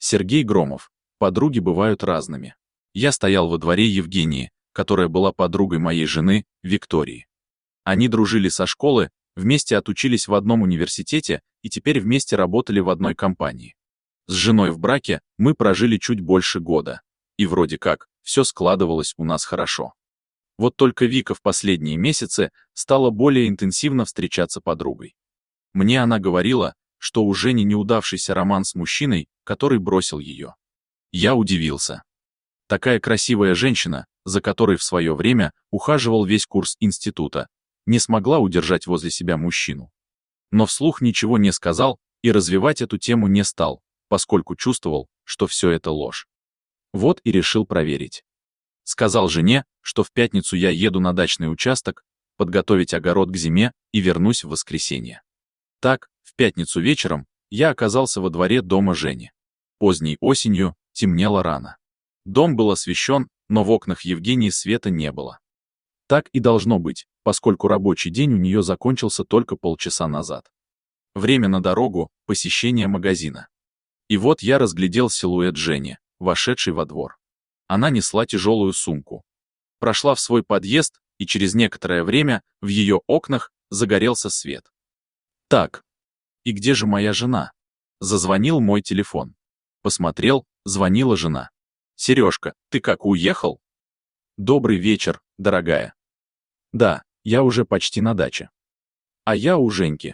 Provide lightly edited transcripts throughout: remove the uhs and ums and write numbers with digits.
Сергей Громов. Подруги бывают разными. Я стоял во дворе Евгении, которая была подругой моей жены, Виктории. Они дружили со школы, вместе отучились в одном университете и теперь вместе работали в одной компании. С женой в браке мы прожили чуть больше года. И вроде как, все складывалось у нас хорошо. Вот только Вика в последние месяцы стала более интенсивно встречаться подругой. Мне она говорила, что у Жени неудавшийся роман с мужчиной, который бросил ее. Я удивился. Такая красивая женщина, за которой в свое время ухаживал весь курс института, не смогла удержать возле себя мужчину. Но вслух ничего не сказал и развивать эту тему не стал, поскольку чувствовал, что все это ложь. Вот и решил проверить. Сказал жене, что в пятницу я еду на дачный участок, подготовить огород к зиме и вернусь в воскресенье. Так, в пятницу вечером я оказался во дворе дома Жени. Поздней осенью темнело рано. Дом был освещен, но в окнах Евгении света не было. Так и должно быть, поскольку рабочий день у нее закончился только полчаса назад. Время на дорогу, посещение магазина. И вот я разглядел силуэт Жени, вошедшей во двор. Она несла тяжелую сумку. Прошла в свой подъезд, и через некоторое время в ее окнах загорелся свет. Так, и где же моя жена? Зазвонил мой телефон. Посмотрел, звонила жена. «Сережка, ты как, уехал?» «Добрый вечер, дорогая». «Да, я уже почти на даче». «А я у Женьки».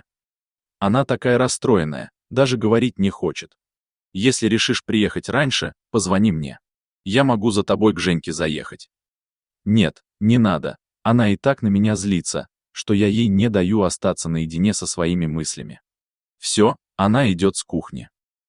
Она такая расстроенная, даже говорить не хочет. «Если решишь приехать раньше, позвони мне. Я могу за тобой к Женьке заехать». «Нет, не надо, она и так на меня злится, что я ей не даю остаться наедине со своими мыслями». Все, она идет с кухни.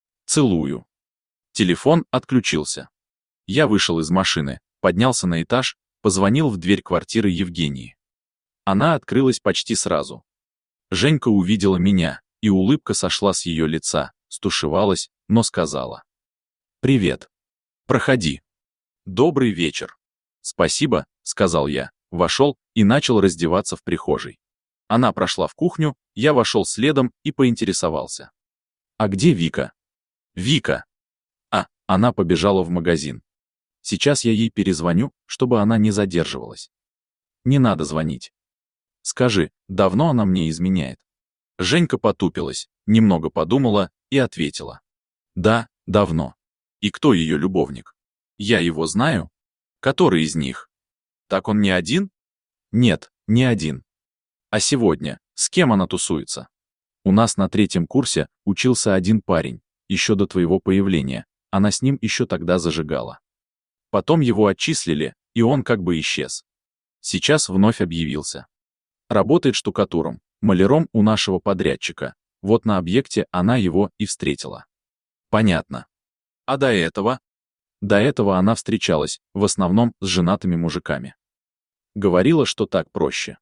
Целую. Телефон отключился. Я вышел из машины, поднялся на этаж, позвонил в дверь квартиры Евгении. Она открылась почти сразу. Женька увидела меня, и улыбка сошла с ее лица, стушевалась, но сказала: «Привет. Проходи». «Добрый вечер». «Спасибо», — сказал я, вошел и начал раздеваться в прихожей. Она прошла в кухню, я вошел следом и поинтересовался: «А где Вика?» «Вика». Она побежала в магазин. Сейчас я ей перезвоню, чтобы она не задерживалась. Не надо звонить. Скажи, давно она мне изменяет?» Женька потупилась, немного подумала и ответила: «Да, давно». «И кто ее любовник?» «Я его знаю». «Который из них?» «Так он не один?» «Нет, не один». «А сегодня, с кем она тусуется?» «У нас на 3-м курсе учился один парень, еще до твоего появления, она с ним еще тогда зажигала. Потом его отчислили, и он как бы исчез. Сейчас вновь объявился. Работает штукатуром, маляром у нашего подрядчика, вот на объекте она его и встретила». «Понятно. А до этого?» «До этого она встречалась, в основном, с женатыми мужиками. Говорила, что так проще.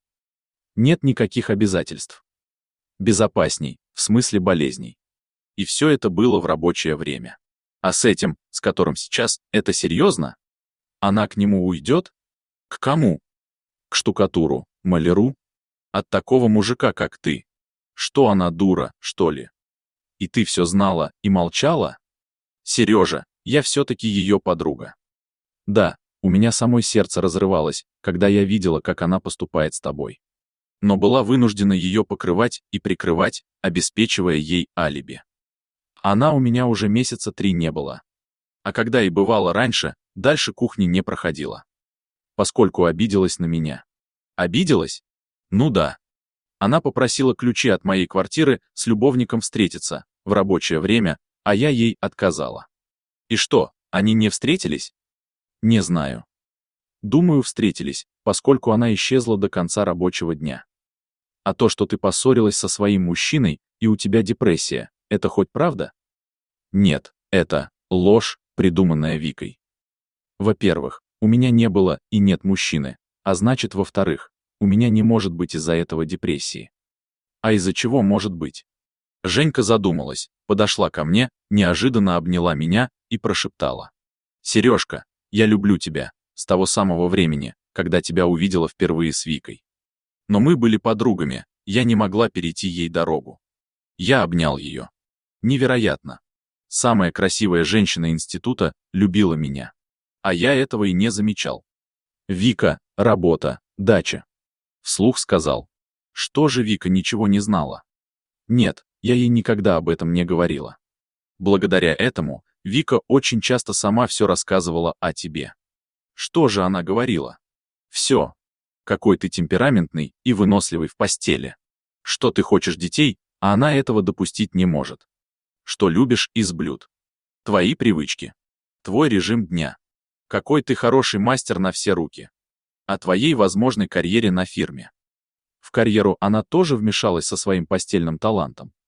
Нет никаких обязательств. Безопасней, в смысле болезней. И все это было в рабочее время. А с этим, с которым сейчас, это серьезно? Она к нему уйдет? К кому? К штукатуру, маляру? От такого мужика, как ты. Что она, дура, что ли? И ты все знала и молчала? Сережа, я все-таки ее подруга. Да, у меня самой сердце разрывалось, когда я видела, как она поступает с тобой. Но была вынуждена ее покрывать и прикрывать, обеспечивая ей алиби. Она у меня уже месяца 3 не была. А когда и бывало раньше, дальше кухни не проходила. Поскольку обиделась на меня. Обиделась? Ну да. Она попросила ключи от моей квартиры с любовником встретиться в рабочее время, а я ей отказала. И что, они не встретились? Не знаю. Думаю, встретились, поскольку она исчезла до конца рабочего дня. А то, что ты поссорилась со своим мужчиной и у тебя депрессия, это хоть правда? Нет, это ложь, придуманная Викой. Во-первых, у меня не было и нет мужчины, а значит, во-вторых, у меня не может быть из-за этого депрессии. А из-за чего может быть? Женька задумалась, подошла ко мне, неожиданно обняла меня и прошептала: «Сережка, я люблю тебя, с того самого времени, когда тебя увидела впервые с Викой. Но мы были подругами, я не могла перейти ей дорогу». Я обнял ее. Невероятно. Самая красивая женщина института любила меня. А я этого и не замечал. Вика, работа, дача. Вслух сказал. Что же Вика ничего не знала? Нет, я ей никогда об этом не говорила. Благодаря этому Вика очень часто сама все рассказывала о тебе. Что же она говорила? Все. Какой ты темпераментный и выносливый в постели. Что ты хочешь детей, а она этого допустить не может. Что любишь из блюд. Твои привычки. Твой режим дня. Какой ты хороший мастер на все руки. О твоей возможной карьере на фирме. В карьеру она тоже вмешалась со своим постельным талантом.